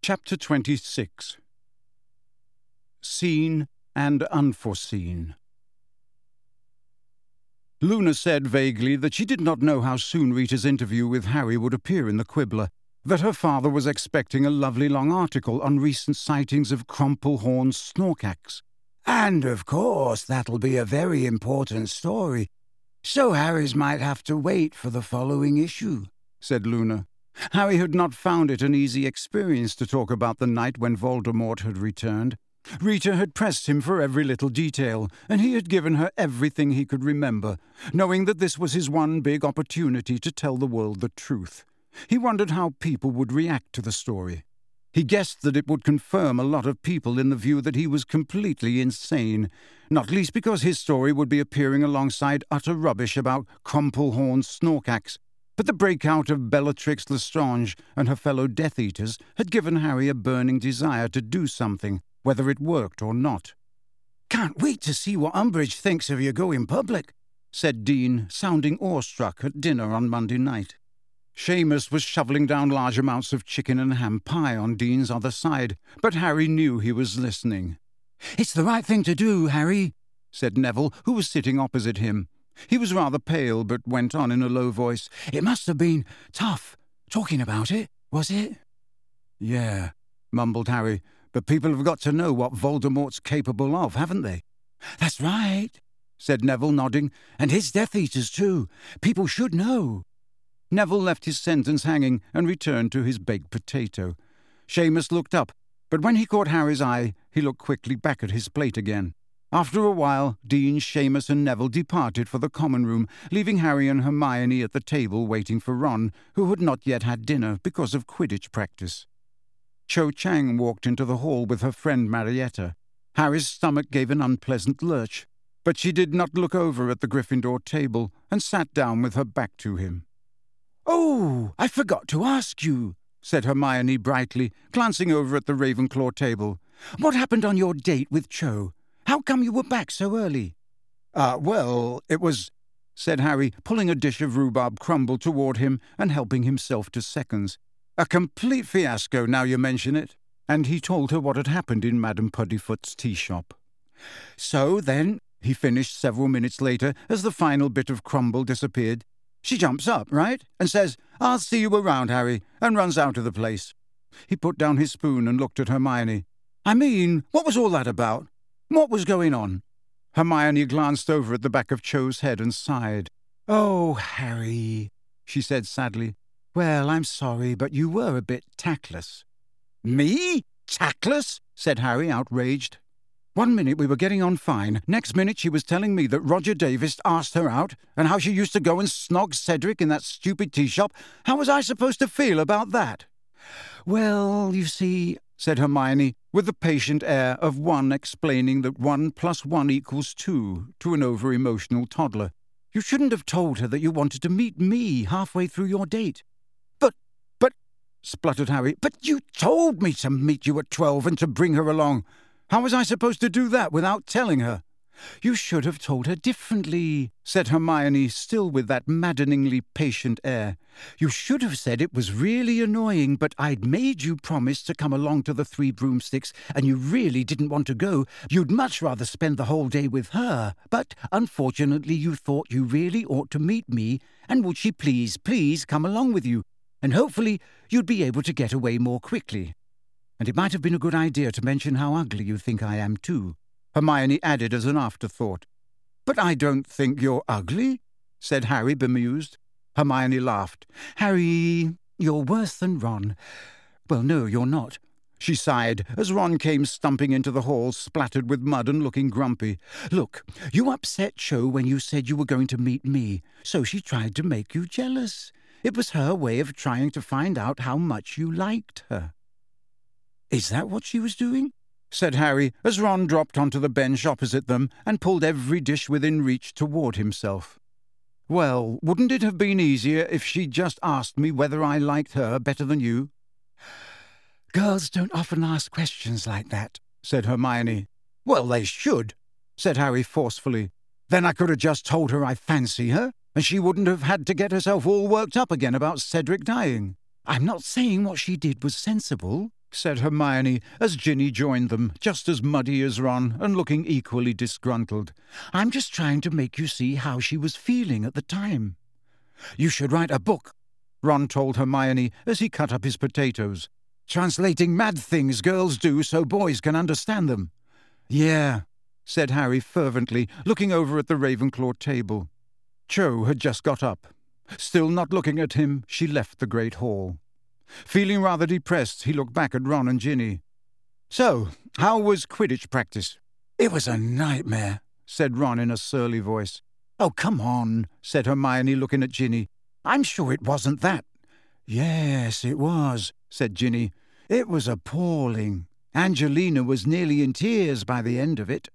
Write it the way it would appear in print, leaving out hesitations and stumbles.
Chapter 26. Seen and Unforeseen. Luna said vaguely that she did not know how soon Rita's interview with Harry would appear in the Quibbler, that her father was expecting a lovely long article on recent sightings of Crumplehorn Snorkax. And, of course, that'll be a very important story, so Harry's might have to wait for the following issue, said Luna. Harry had not found it an easy experience to talk about the night when Voldemort had returned. Rita had pressed him for every little detail, and he had given her everything he could remember, knowing that this was his one big opportunity to tell the world the truth. He wondered how people would react to the story. He guessed that it would confirm a lot of people in the view that he was completely insane, not least because his story would be appearing alongside utter rubbish about Crumplehorn Snorkax. But the breakout of Bellatrix Lestrange and her fellow Death Eaters had given Harry a burning desire to do something, whether it worked or not. "Can't wait to see what Umbridge thinks of your going public," said Dean, sounding awestruck at dinner on Monday night. Seamus was shoveling down large amounts of chicken and ham pie on Dean's other side, but Harry knew he was listening. "It's the right thing to do, Harry," said Neville, who was sitting opposite him. He was rather pale, but went on in a low voice. "It must have been tough, talking about it, was it?" "Yeah," mumbled Harry, "but people have got to know what Voldemort's capable of, haven't they?" "That's right," said Neville, nodding. "And his Death Eaters, too. People should know." Neville left his sentence hanging and returned to his baked potato. Seamus looked up, but when he caught Harry's eye, he looked quickly back at his plate again. After a while, Dean, Seamus and Neville departed for the common room, leaving Harry and Hermione at the table waiting for Ron, who had not yet had dinner because of Quidditch practice. Cho Chang walked into the hall with her friend Marietta. Harry's stomach gave an unpleasant lurch, but she did not look over at the Gryffindor table and sat down with her back to him. "Oh, I forgot to ask you," said Hermione brightly, glancing over at the Ravenclaw table. "What happened on your date with Cho? How come you were back so early?" Well, it was," said Harry, pulling a dish of rhubarb crumble toward him and helping himself to seconds. "A complete fiasco, now you mention it." And he told her what had happened in Madame Puddifoot's tea shop. "So then," he finished several minutes later, as the final bit of crumble disappeared, "she jumps up, right, and says, 'I'll see you around, Harry,' and runs out of the place." He put down his spoon and looked at Hermione. "I mean, what was all that about? What was going on?" Hermione glanced over at the back of Cho's head and sighed. "Oh, Harry," she said sadly. "Well, I'm sorry, but you were a bit tactless." "Me? Tactless?" said Harry, outraged. "One minute we were getting on fine. Next minute she was telling me that Roger Davis asked her out, and how she used to go and snog Cedric in that stupid tea shop. How was I supposed to feel about that?" "Well, you see," said Hermione, with the patient air of one explaining that 1 + 1 = 2 to an over-emotional toddler. "You shouldn't have told her that you wanted to meet me halfway through your date." But, spluttered Harry, "but you told me to meet you at 12 and to bring her along. How was I supposed to do that without telling her?" "You should have told her differently," said Hermione, still with that maddeningly patient air. "You should have said it was really annoying, but I'd made you promise to come along to the Three Broomsticks, and you really didn't want to go. You'd much rather spend the whole day with her, but unfortunately you thought you really ought to meet me, and would she please come along with you, and hopefully you'd be able to get away more quickly. And it might have been a good idea to mention how ugly you think I am, too," Hermione added as an afterthought. "But I don't think you're ugly," said Harry, bemused. Hermione laughed. "Harry, you're worse than Ron. Well, no, you're not," she sighed, as Ron came stumping into the hall, splattered with mud and looking grumpy. "Look, you upset Cho when you said you were going to meet me, so she tried to make you jealous. It was her way of trying to find out how much you liked her." "Is that what she was doing?" said Harry, as Ron dropped onto the bench opposite them and pulled every dish within reach toward himself. "Well, wouldn't it have been easier if she'd just asked me whether I liked her better than you?" "Girls don't often ask questions like that," said Hermione. "Well, they should," said Harry forcefully. "Then I could have just told her I fancy her, and she wouldn't have had to get herself all worked up again about Cedric dying." "I'm not saying what she did was sensible," said Hermione as Ginny joined them, just as muddy as Ron and looking equally disgruntled. "I'm just trying to make you see how she was feeling at the time." "You should write a book," Ron told Hermione as he cut up his potatoes. "Translating mad things girls do so boys can understand them." "Yeah," said Harry fervently, looking over at the Ravenclaw table. Cho had just got up. Still not looking at him, she left the great hall. Feeling rather depressed, he looked back at Ron and Ginny. "So, how was Quidditch practice?" "It was a nightmare," said Ron in a surly voice. "Oh, come on," said Hermione, looking at Ginny. "I'm sure it wasn't that." "Yes, it was," said Ginny. "It was appalling. Angelina was nearly in tears by the end of it."